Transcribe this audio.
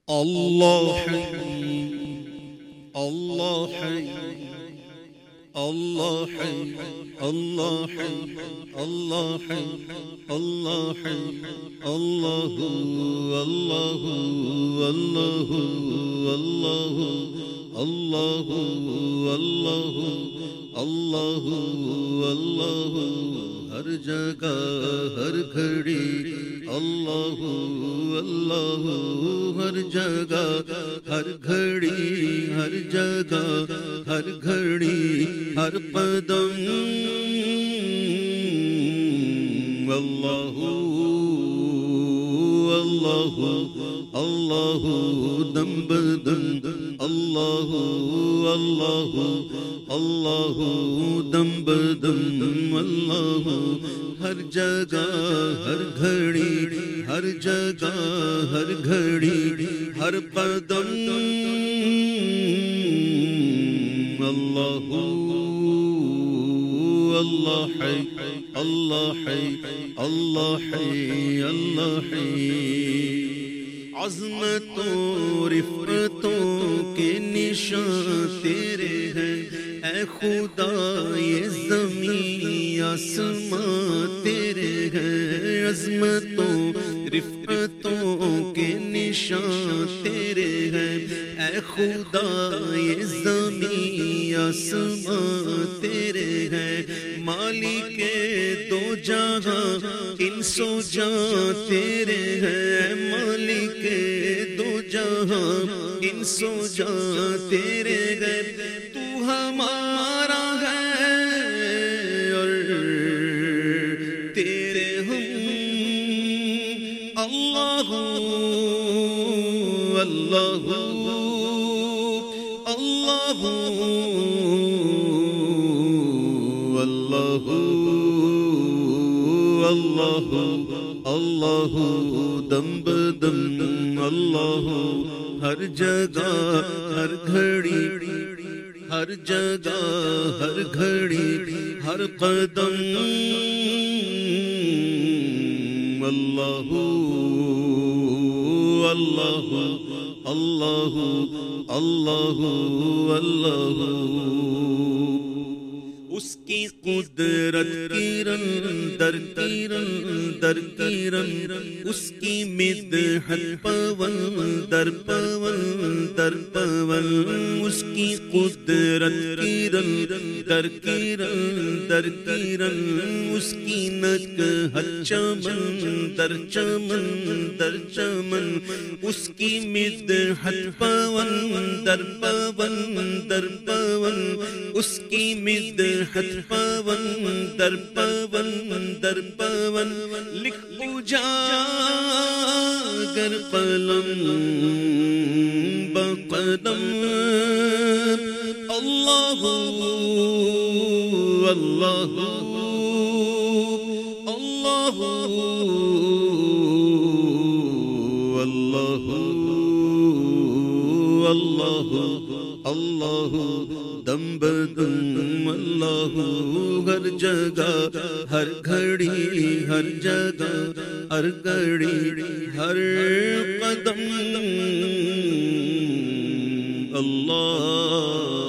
الله حي، الله حي، الله حي، الله حي، الله حي، الله حي، الله الله الله الله الله الله الله الله ہر جگہ ہر گھڑی اللہ اللہ ہر جگہ ہر گھڑی ہر جگہ ہر گھڑی ہر قدم اللہ اللہ اللہ دم بدم اللہ اللہ اللہ دم بدم اللہ ہر جگہ ہر گھڑی ہر جگہ ہر گھڑی ہر قدم اللہ اللہ حی اللہ حی اللہ حی اللہ حی عظمتوں رفتوں کے نشان تیرے ہیں اے خدا یہ زمین آسمان تیرے ہیں عظمتوں رفتوں کے نشان تیرے ہیں اے خدا یہ زمین آسمان تیرے ہیں مالک دو جہاں انس و جاں تیرے ہیں مالک دو جہاں انس و جاں تیرے ہیں تو ہمارا ہے اور تیرے ہم اللہ اللہ اللہ اللہ اللہ اللہ دم بدم اللہ ہر جگہ ہر گھڑی ہر جگہ ہر گھڑی ہر قدم اللہ اللہ اللہ اللہ اللہ اس کی قدرت کرن در کرن در کرن اس کی مدحت پون در پون در پون اس کی قدرت کرن در کرن در کرن اس کی نکہت چمن در چمن در چمن اس کی مدحت پون در پون در پون اس کی مدحت پون در پون در پون لکھ اجاگر قلم بقدم اللہ اللہ اللہ اللہ اللہ اللہ دم بدم اللہ ہر جگہ ہر گھڑی ہر جگہ ہر گھڑی ہر قدم اللہ